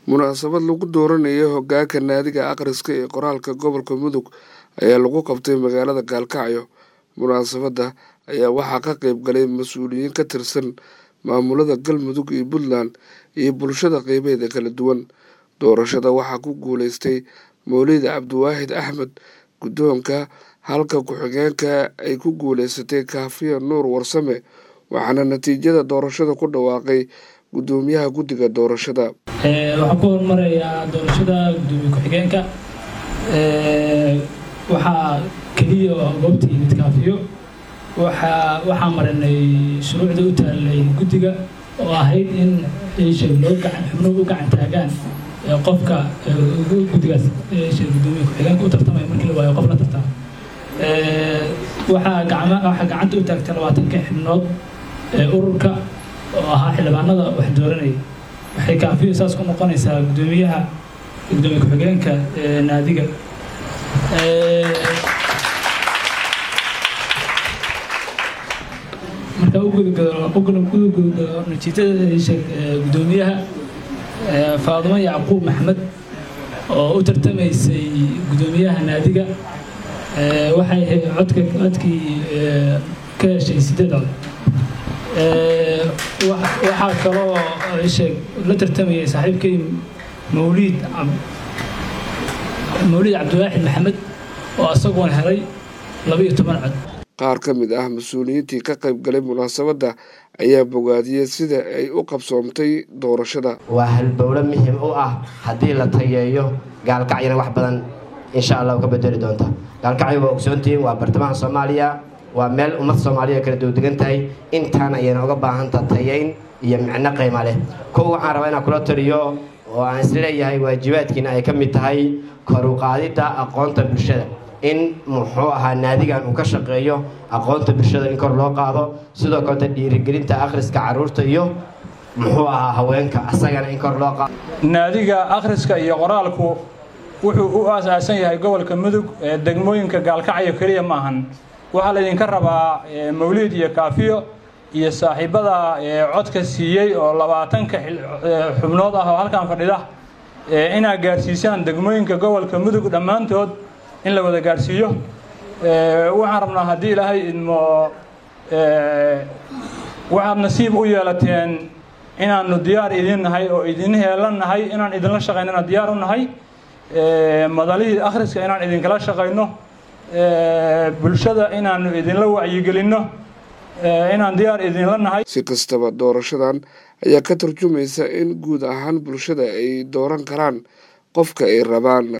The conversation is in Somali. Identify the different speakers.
Speaker 1: Munaasabad lagu dooranayo hoggaanka naadiga akhriska ee qoraalka gobolka Mudug ayaa lagu qabtay magaalada Gaalkacyo. Munaasabadda ayaa waxaa ka qayb galay mas'uuliyiin ka tirsan maamulada Galmudug iyo Puntland iyo bulshada qeybaheeda kala duwan. Doorashada waxaa ku guuleystay Mowlid Cabdiwaahid Axmed guddoonka, halka ku-xigeenka ay ku guuleysatay Kaafiya Nuur Warsame, waxaana natiijada doorashada ku dhawaaqay gudoomiyaha guddiga doorashada.
Speaker 2: Waxaan ku hormarayaa doorashada gudoomiye ku-xigeenka. Waxaa kaliya goobta yimid Kaafiyo. Waxaa marinay shuruucda u taalay guddiga oo ahayd in xubnuhu u gacan taagaan qofka guddigaas gudoomiye ku-xigeenka u tartamaya markii la waayo qof la tartama. Waxaa gacanta u taagtay 20 xubnood ururka oo ahaa xildhibaanada wax dooranayay. Waxay Kaafiyo saas ku noqonaysaa gudoomiye ku-xigeenka naadiga. Marka ugu gudagalo natiijada gudoomiyaha Faadimo Yacquub Maxamed oo u tartamaysay gudoomiyaha naadiga, waxay codkii ka heshay 8 cod. waxaa kaloo la tartamayay saaxiibkay Mowlid Cabdiwaahid Maxamed oo asaguna helay 12 cod.
Speaker 1: Qaar ka mid ah mas'uuliyiintii ka qayb galay munaasabadda ayaa bogaadiyay sida ay u qabsoontay doorashada.
Speaker 3: Waa halbowle muhiim u ah haddii la tayeeyo Gaalkacyona wax badan insha Allah ka bedeli doonta. Gaalkacyo waa ogsoontiin, waa bartamaha Soomaaliya, waa meel ummad Soomaaliya kala duwan tahay, intaan ayayna uga baahan tahay iyo macno qiimo leh. Waxaan rabaa inaan kula taliyo oo aan isleeyahay waajibaadkiina ay ka mid tahay kor u qaadida aqoonta bulshada, in naadigan uu ka shaqeeyo aqoonta bulshada in kor loo qaado, sidoo kale dhiirigelinta akhriska carruurta iyo haweenka asagana in kor loo qaado.
Speaker 4: Naadiga akhriska iyo qoraalku wuxuu u aasaasan yahay gobolka Mudug, degmooyinka Gaalkacyo kaliya ma ahan. Waxaa la idinka rabaa Mowlid iyo Kaafiyo iyo saaxiibada codka siiyey oo 20 xubnood ah oo halkan fadhida inaa gaarsiisaan degmooyinka gobolka Mudug dhammaantood in la wada gaarsiiyo. Waxaan rabnaa haddii Ilaahay idmo waxaad nasiib u yeelateen inaanu diyaar idin nahay oo idin heelanahay inaan idinla shaqeynana diyaar u nahay. Madalihii akhriska inaan idinkala shaqeyno, bulshada inaanu idinla wacyigelinno, inaan diyaar idinla nahay.
Speaker 1: Si kastaba doorashadan ayaa ka tarjumaysa in guud ahaan bulshada ay dooran karaan qofka ay rabaan.